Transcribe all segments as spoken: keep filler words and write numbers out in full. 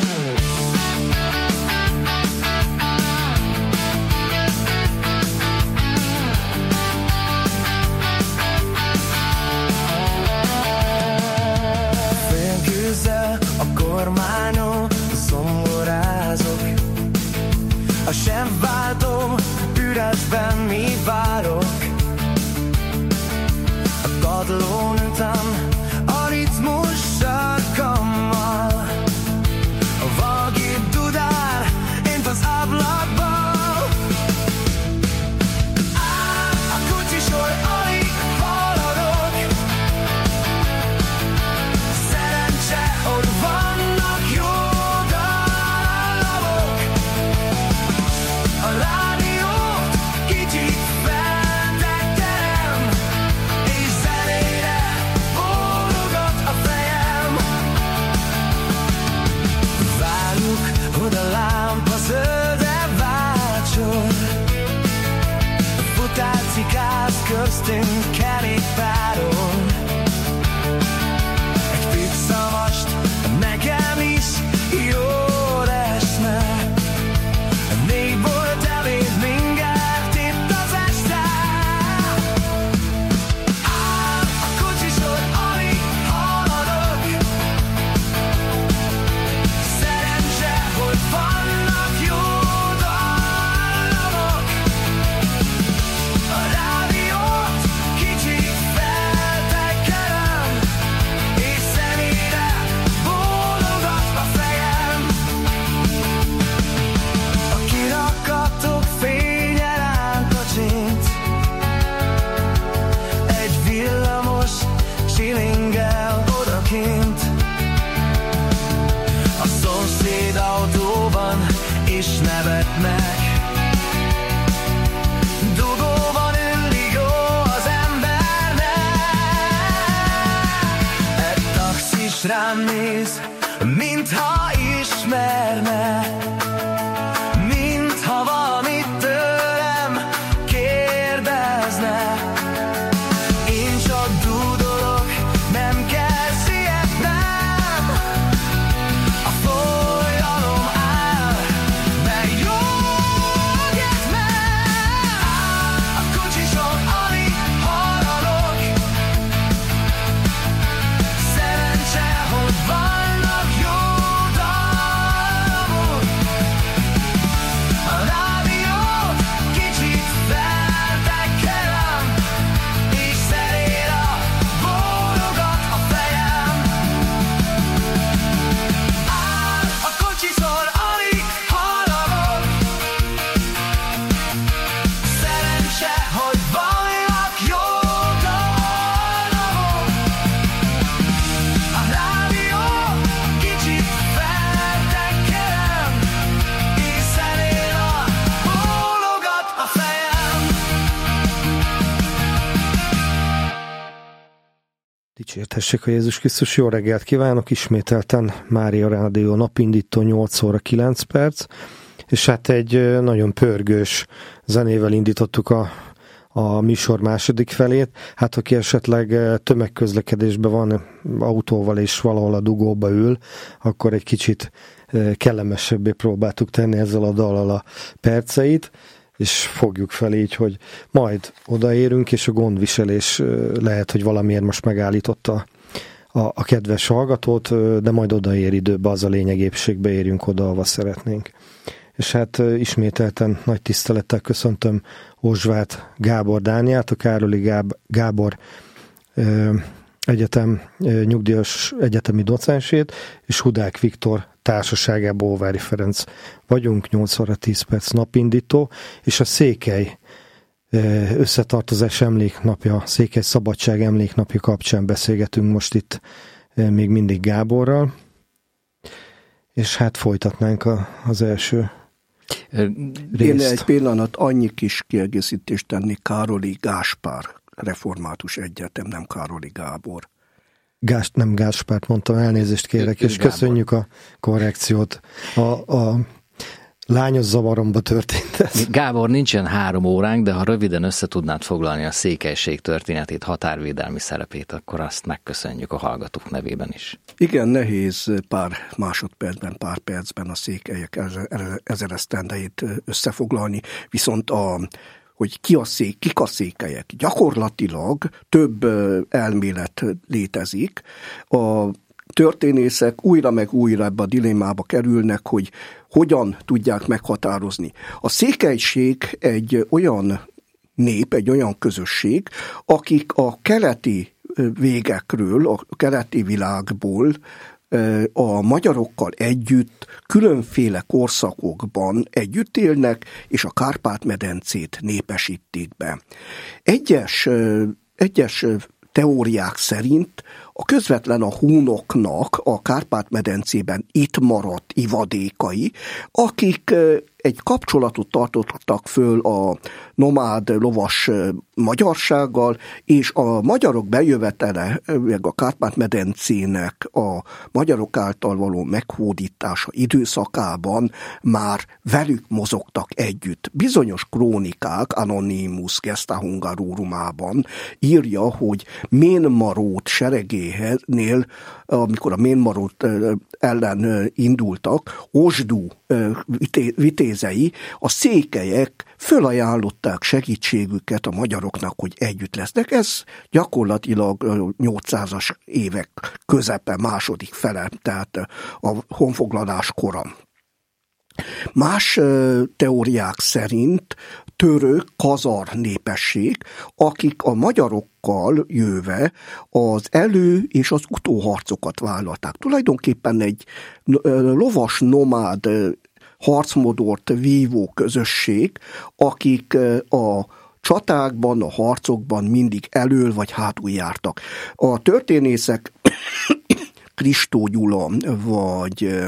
A sem váltom, üresben mi várok. A padlón ütem, a ritmus sarkammal. A valgép dudál, ént az ablakban. Áll a kocsisor, alig haladok. Szerencse, hogy vannak jó dallamok. A rádiót kicsit feltettem, és zenére bólogat a fejem. Várjuk, hogy a lámpa zölde váltson. Futálcikáz köztünk kerékpáron. Egy pizza-mast nekem is jól esne. Még volt ebéd mindjárt itt az este. Áll a kocsisor, alig haladok. Szerencse, hogy vannak jó dallamok. A rádiót kicsit feltekerem, és zenére bólogat a fejem. A kirakatok fénye ránk kacsint. Egy villamos csilingel odakint. A szomszéd autóban is nevetnek. Dugóban ülni jó az embernek. Egy taxis rám néz, mintha ismerne. Mintha valamit tőlem kérdezne. Én csak dúdolok, nem kell sietnem. A folyamon áll, meg jól get meg. Áll a kocsison, alig haladok. Szerencse, hogy vannak jó dallamok. A rádiót kicsit feltekerem, és zenére bólogat a fejem. Áll a kocsison, alig haladok. Szerencse, hogy vannak jó dallamok. A rádiót kicsit feltekerem, és zenére bólogat a fejem. Dicsértessék a Jézus Krisztus, jó reggelt kívánok, ismételten Mária Rádió napindító nyolc óra kilenc perc, és hát egy ö, nagyon pörgős zenével indítottuk a, a műsor második felét. Hát aki esetleg ö, tömegközlekedésben van autóval és valahol a dugóba ül, akkor egy kicsit ö, kellemesebbé próbáltuk tenni ezzel a dallal a perceit, és fogjuk fel így, hogy majd odaérünk, és a gondviselés ö, lehet, hogy valamiért most megállította a, a kedves hallgatót, ö, de majd odaér időbe, az a lényeg, épségbe érjünk oda, ahova szeretnénk. És hát ö, ismételten nagy tisztelettel köszöntöm Ozsvát Gábor Dániát, a Károli Gáb- Gábor ö, Egyetem ö, nyugdíjas egyetemi docensét, és Hudák Viktor társaságában Óvári Ferenc vagyunk, nyolc óra tíz perc napindító, és a Székely ö, összetartozás emléknapja, Székely Szabadság emléknapja kapcsán beszélgetünk most itt ö, még mindig Gáborral, és hát folytatnánk a, az első Én egy pillanat annyi kis kiegészítést tenni, Károli Gáspár Református Egyetem, nem Károli Gábor. Gás, nem Gáspárt mondtam, elnézést kérek, és Gábor. köszönjük a korrekciót. A, a Lányos zavaromba történt ez. Gábor, nincsen három óránk, de ha röviden össze tudnád foglalni a székelység történetét, határvédelmi szerepét, akkor azt megköszönjük a hallgatók nevében is. Igen, nehéz pár másodpercben, pár percben a székelyek ezeresztendeit összefoglalni, viszont a hogy ki a szék, kik a székelyek. Gyakorlatilag több elmélet létezik. A történészek újra meg újra ebbe a dilemmába kerülnek, hogy hogyan tudják meghatározni. A székelység egy olyan nép, egy olyan közösség, akik a keleti végekről, a keleti világból a magyarokkal együtt különféle korszakokban együtt élnek, és a Kárpát-medencét népesítik be. Egyes, egyes teóriák szerint a közvetlen a hunoknak a Kárpát-medencében itt maradt ivadékai, akik egy kapcsolatot tartottak föl a nomád lovas magyarsággal, és a magyarok bejövetele, meg a Kárpát-medencének a magyarok által való meghódítása időszakában már velük mozogtak együtt. Bizonyos krónikák, Anonymus Gesta Hungarorumában írja, hogy Ménmarót seregénél, amikor a Ménmarót ellen indultak, Osdú vitézei, a székelyek fölajánlották segítségüket a magyaroknak, hogy együtt lesznek. Ez gyakorlatilag nyolcszázas évek közepe, második fele, tehát a honfoglalás kora. Más teóriák szerint török, kazar népesség, akik a magyarokkal jöve az elő- és az utóharcokat vállalták. Tulajdonképpen egy lovas nomád harcmodort vívó közösség, akik a csatákban, a harcokban mindig elől vagy hátul jártak. A történészek Kristó Gyula vagy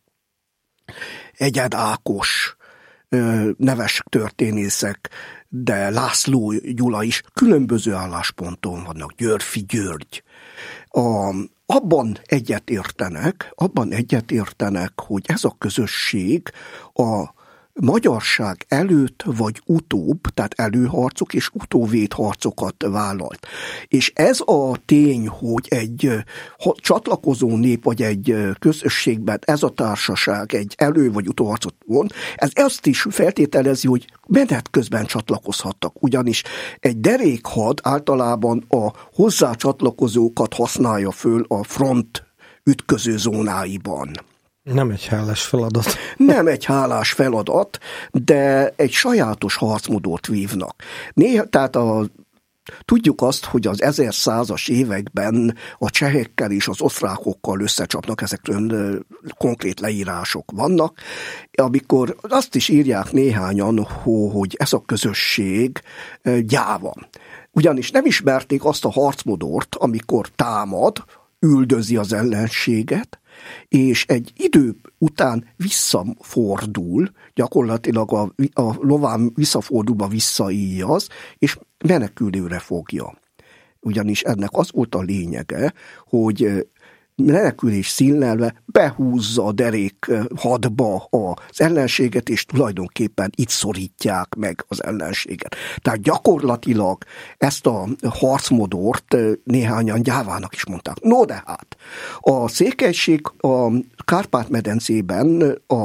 Egyed Ákos neves történészek, de László Gyula is különböző állásponton vannak, Györfi György. A, abban egyetértenek, abban egyetértenek, hogy ez a közösség a magyarság előtt vagy utóbb, tehát előharcok és utóvédharcokat vállalt. És ez a tény, hogy egy csatlakozó nép vagy egy közösségben ez a társaság egy elő- vagy utóharcot von, ez azt is feltételezi, hogy menet közben csatlakozhattak, ugyanis egy derékhad általában a hozzá csatlakozókat használja föl a front ütköző zónáiban. Nem egy hálás feladat. Nem egy hálás feladat, de egy sajátos harcmodort vívnak. Néha, tehát a, tudjuk azt, hogy az ezerszázas években a csehekkel és az osztrákokkal összecsapnak, ezekről konkrét leírások vannak, amikor azt is írják néhányan, hogy ez a közösség gyáva. Ugyanis nem ismerték azt a harcmodort, amikor támad, üldözi az ellenséget, és egy idő után visszafordul, gyakorlatilag a, a lován visszafordulva visszaíjaz, és menekülőre fogja. Ugyanis ennek az volt a lényege, hogy menekülés színlelve behúzza a derék hadba az ellenséget, és tulajdonképpen itt szorítják meg az ellenséget. Tehát gyakorlatilag ezt a harcmodort néhányan gyávának is mondták. No de hát, a székelység a Kárpát-medencében a,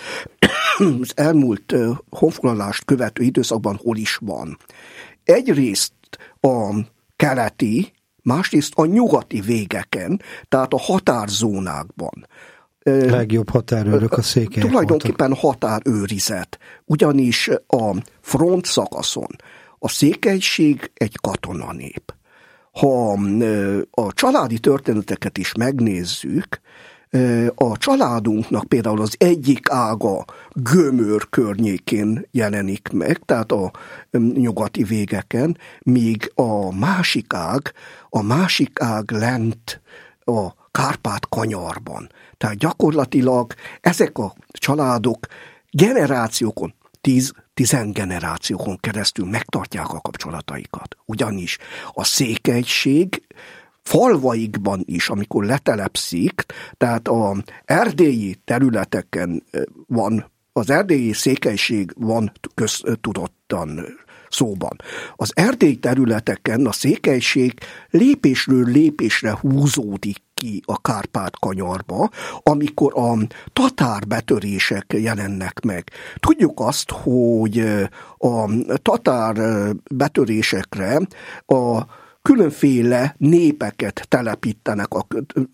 az elmúlt honfoglalást követő időszakban hol is van. Egyrészt a keleti, másrészt a nyugati végeken, tehát a határzónákban. Legjobb határőrök a székelyek. Tulajdonképpen voltak. Határőrizet. Ugyanis a front szakaszon a székelység egy katonanép. Ha a családi történeteket is megnézzük, a családunknak például az egyik ága Gömör környékén jelenik meg, tehát a nyugati végeken, míg a másik ág, a másik ág lent a Kárpát-kanyarban. Tehát gyakorlatilag ezek a családok generációkon, tíz, tizen generációkon keresztül megtartják a kapcsolataikat. Ugyanis a székelység falvaikban is, amikor letelepszik, tehát a erdélyi területeken van az erdélyi székelység van köztudottan szóban. Az erdélyi területeken a székelység lépésről lépésre húzódik ki a Kárpát-kanyarba, amikor a tatár betörések jelennek meg. Tudjuk azt, hogy a tatár betörésekre a különféle népeket telepítenek a,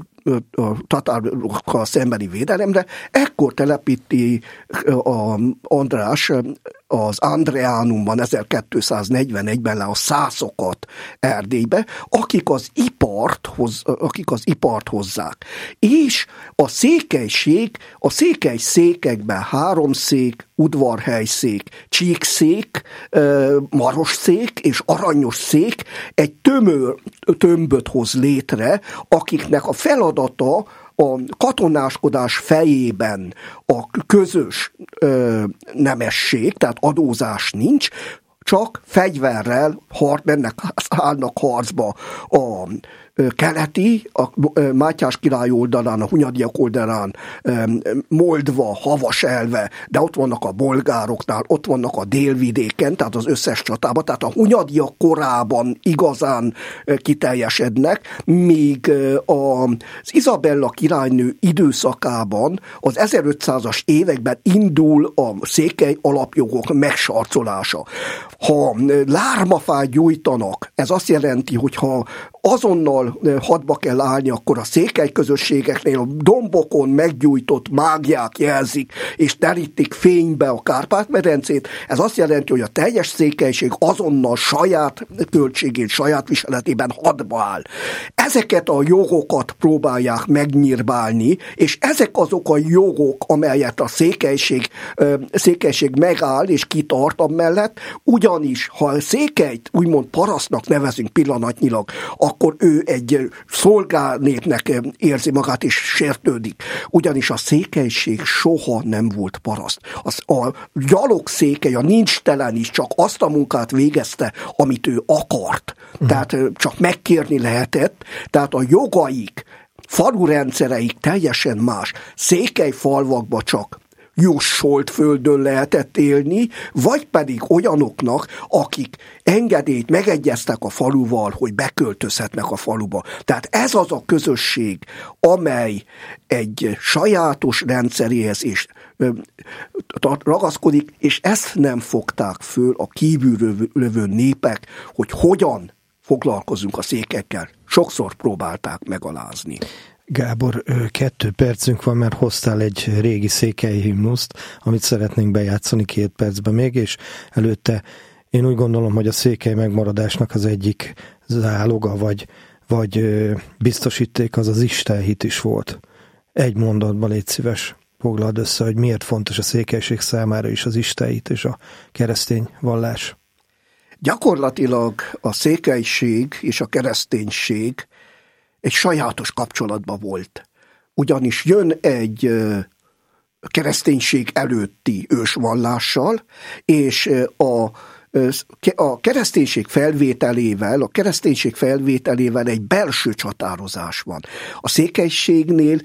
a tatárokkal szembeni védelemre. Ekkor telepíti a András az Andreánumban ezerkétszáznegyvenegyben le a szászokat Erdélybe, akik az ipart, hoz, akik az ipart hozzák. És a székelység, a székely székekben háromszék, udvarhelyszék, csíkszék, marosszék és aranyosszék egy tömör, tömböt hoz létre, akiknek a feladata a katonáskodás fejében a közös ö, nemesség, tehát adózás nincs, csak fegyverrel har, mennek, állnak harcba a keleti, a Mátyás király oldalán, a Hunyadiak oldalán Moldva, Havaselve, de ott vannak a bolgároknál, ott vannak a délvidéken, tehát az összes csatában, tehát a Hunyadiak korában igazán kiteljesednek, míg az Izabella királynő időszakában az ezerötszázas években indul a székely alapjogok megsarcolása. Ha lármafát gyújtanak, ez azt jelenti, hogy ha azonnal hadba kell állni, akkor a székely közösségeknél a dombokon meggyújtott mágiák jelzik, és terítik fénybe a Kárpát-medencét. Ez azt jelenti, hogy a teljes székelység azonnal saját költségén, saját viseletében hadba áll. Ezeket a jogokat próbálják megnyírbálni, és ezek azok a jogok, amelyet a székelység, székelység megáll és kitart amellett, ugyanis, ha a székelyt úgymond parasztnak nevezünk pillanatnyilag, akkor ő egy szolgálnépnek érzi magát és sértődik. Ugyanis a székelység soha nem volt paraszt. Az, a gyalogszékely, a nincstelen is csak azt a munkát végezte, amit ő akart. Mm. Tehát csak megkérni lehetett, tehát a jogaik, falurendszereik teljesen más. Székely falvakba csak jussolt földön lehetett élni, vagy pedig olyanoknak, akik engedélyt megegyeztek a faluval, hogy beköltözhetnek a faluba. Tehát ez az a közösség, amely egy sajátos rendszeréhez is ragaszkodik, és ezt nem fogták föl a kívülről lövő népek, hogy hogyan foglalkozunk a székekkel. Sokszor próbálták megalázni. Gábor, kettő percünk van, mert hoztál egy régi székely himnuszt, amit szeretnénk bejátszani két percben még, és előtte én úgy gondolom, hogy a székely megmaradásnak az egyik záloga, vagy, vagy biztosíték az az istenhit is volt. Egy mondatban légy szíves, foglald össze, hogy miért fontos a székelység számára is az istenhit és a keresztény vallás. Gyakorlatilag a székelység és a kereszténység egy sajátos kapcsolatban volt. Ugyanis jön egy kereszténység előtti ősvallással, és a, a kereszténység felvételével, a kereszténység felvételével egy belső csatározás van. A székelységnél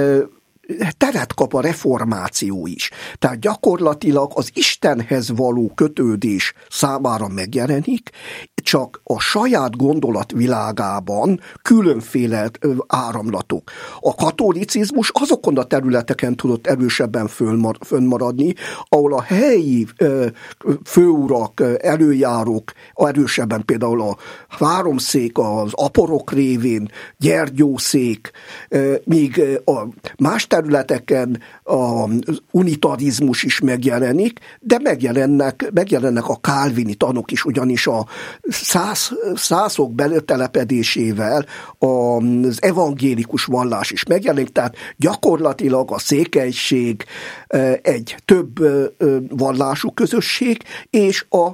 teret kap a reformáció is. Tehát gyakorlatilag az Istenhez való kötődés számára megjelenik, csak a saját gondolatvilágában különféle áramlatok. A katolicizmus azokon a területeken tudott erősebben fönnmaradni, ahol a helyi főurak, előjárók erősebben, például a Háromszék, az aporok révén, Gyergyószék, míg a más területeken az unitarizmus is megjelenik, de megjelennek, megjelennek a kálvini tanok is, ugyanis a szász, szászok betelepedésével az evangélikus vallás is megjelenik, tehát gyakorlatilag a székelység egy több vallású közösség, és a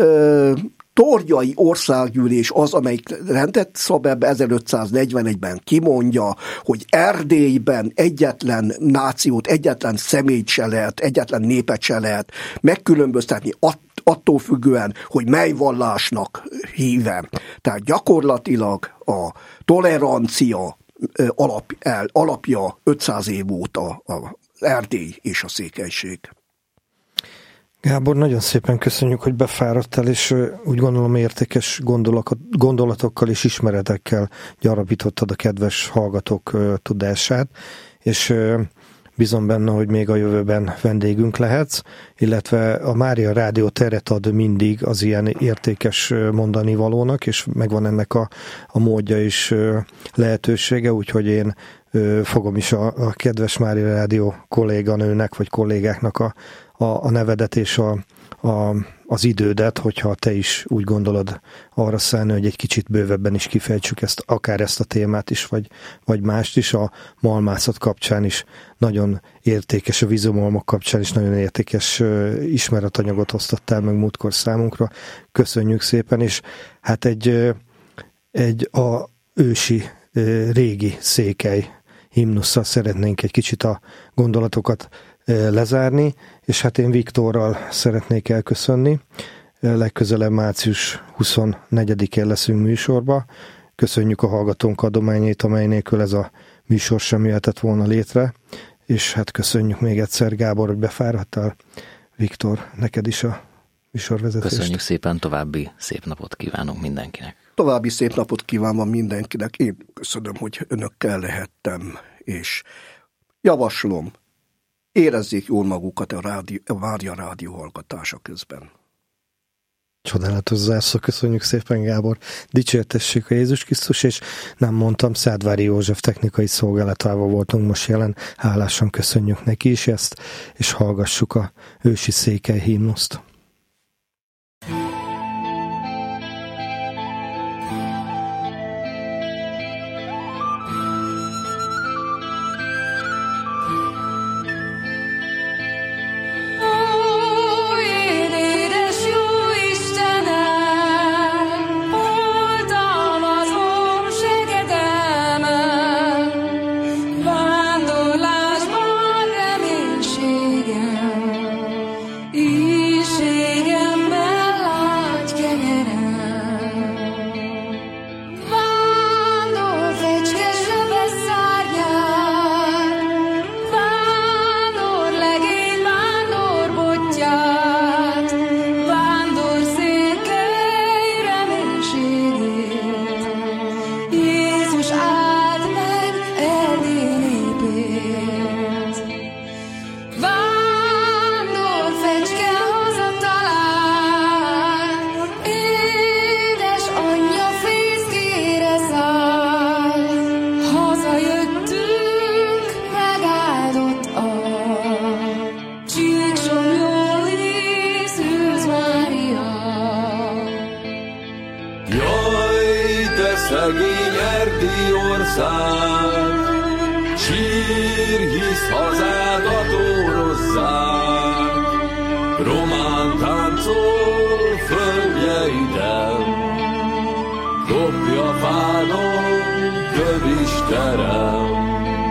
Torgyai Országgyűlés az, amelyik rendet szab ezerötszáznegyvenegyben kimondja, hogy Erdélyben egyetlen nációt, egyetlen személyt se lehet, egyetlen népet se lehet megkülönböztetni attól függően, hogy mely vallásnak híve. Tehát gyakorlatilag a tolerancia alap, el, alapja ötszáz év óta az Erdély és a székelység. Gábor, nagyon szépen köszönjük, hogy befáradtál, és úgy gondolom értékes gondolatokkal és ismeretekkel gyarapítottad a kedves hallgatók tudását, és bízom benne, hogy még a jövőben vendégünk lehetsz, illetve a Mária Rádió teret ad mindig az ilyen értékes mondani valónak, és megvan ennek a, a módja és lehetősége, úgyhogy én fogom is a, a kedves Mária Rádió kolléganőnek vagy kollégáknak a, a, a nevedet és a, a, az idődet, hogyha te is úgy gondolod arra szállni, hogy egy kicsit bővebben is kifejtsük ezt, akár ezt a témát is, vagy, vagy mást is. A malmászat kapcsán is nagyon értékes, a vízumolmok kapcsán is nagyon értékes ismeretanyagot osztottál meg múltkor számunkra. Köszönjük szépen, és hát egy, egy a ősi, régi székely himnusszal szeretnénk egy kicsit a gondolatokat lezárni, és hát én Viktorral szeretnék elköszönni. Legközelebb március huszonnegyedikén leszünk műsorba. Köszönjük a hallgatónk adományait, amely nélkül ez a műsor sem jöhetett volna létre, és hát köszönjük még egyszer, Gábor, hogy befáradtál. Viktor, neked is a műsorvezetést. Köszönjük szépen, további szép napot kívánunk mindenkinek. További szép napot kívánom mindenkinek. Én köszönöm, hogy önökkel lehettem, és javaslom, érezzék jól magukat a, rádió, a Mária Rádió hallgatása közben. Csodálatos zárszó, köszönjük szépen, Gábor. Dicsértessék a Jézus Krisztus, és nem mondtam, Szádvári József technikai szolgálatával voltunk most jelen. Hálásan köszönjük neki is ezt, és hallgassuk a ősi székely himnuszt. szegény erdély ország, sír, hisz hazádat órozzák, román táncol földjeiden, kopja fádon kövisterem.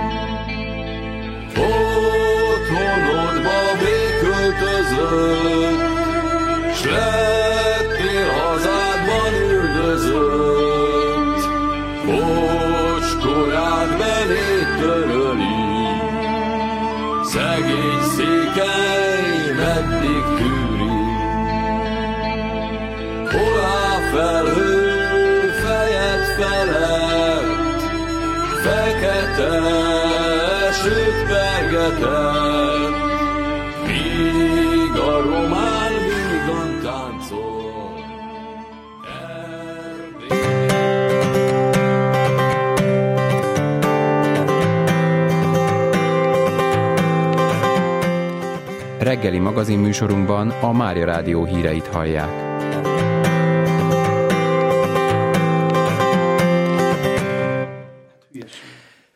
Otthonodba béköltözött, s lettél hazádban üldözött, ocskorát belét töröli, szegény székely meddig tűri. Hol áll felhő fejed felett, fekete esőt pergetett, míg a román vígan táncol. Reggeli magazinműsorunkban a Mária Rádió híreit hallják.